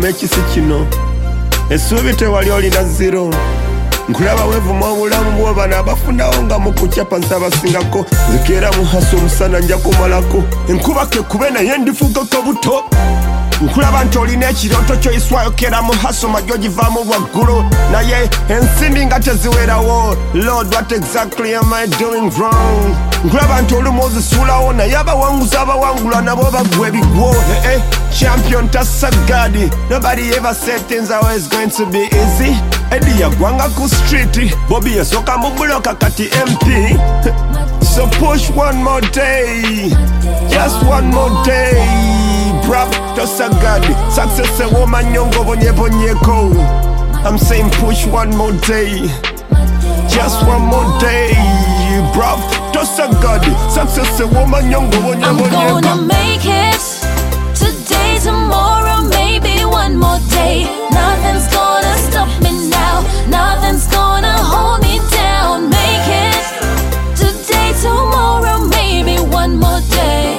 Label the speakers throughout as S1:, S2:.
S1: nsoma ekisi kino essuubi tewali olina zero nkulaba weevuma obulamu bw'obana abafunawo nga mu kucapa nsabasingako zikeera mu haso omusana nja kumalako enkuba kekube naye ndifugako buto nkulaba nti olina ekirooto kyoyiswayo kera mu haso majjo givaamu lwaggulu naye ensimbi nga teziwerawo lord what exactly am I doing wrong nkulaba nti olumu ozisuulawo naye abawanguzi abawangulwa nabo bagwa ebigwo champion tasagadi nobody ever said things are always going to be easy Eddie yagwanga ku street Bobby yasoka mu buloka kati MP so push one more day just one more day Brap, tosagadi Success a woman nyongo bonye bonyeko I'm saying push one more day just one more day Brap, tosagadi Success a woman nyongo bonye bonyeko
S2: I'm gonna make it today, tomorrow, maybe one more day Nothing's gonna stop me now Nothing's gonna hold me down Make it today, tomorrow, maybe one more day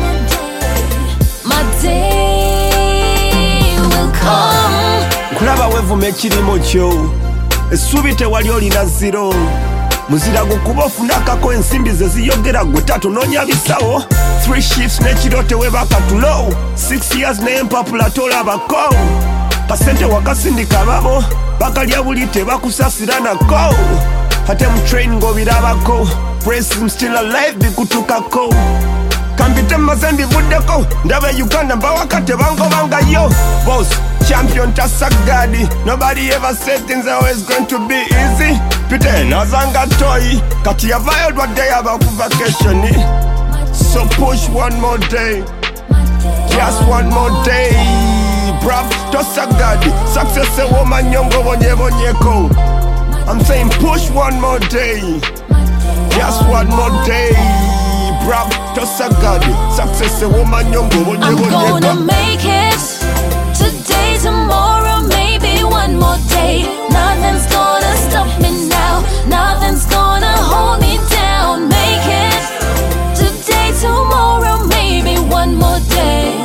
S1: nkulaba weevuma ekirimo kyo essuubi tewali olina zero muzira gukuba ofunakako ensimbi ze ziyogera gwe tatunoonya bisawo 3 shifts n'ekiro tewebakatulo 6 years n'empapula tolabako kasente wakasindika babo bakalya buli tebakusasira nako ate mu train ng'obirabako praise him still alive bikutukako kambite mmaze mbivuddeko ndaba Uganda mbawaka tebangobangayo boss champion tasagadi nobody ever said things are always going to be easy pite nazanga toy kati yavayo lwadde yaba ku vacation so push one more day just one more day bruv tasagadi success a woman nyongo bonyeko I'm saying push one more day just one more day Brap, tosagadi Success a woman nyongo bonye
S2: I'm gonna make it today, tomorrow, maybe one more day Nothing's gonna stop me now Nothing's gonna hold me down Make it today, tomorrow, maybe one more day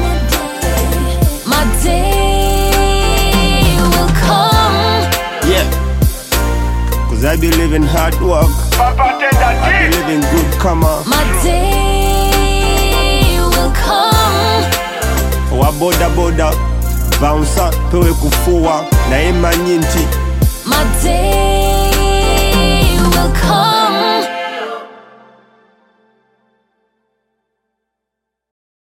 S2: My day will come
S1: Yeah Cause I believe in hard work I believe in good karma
S2: My day will come
S1: Wa boda bouncer pewe kufuwa naye manyi nti
S2: My day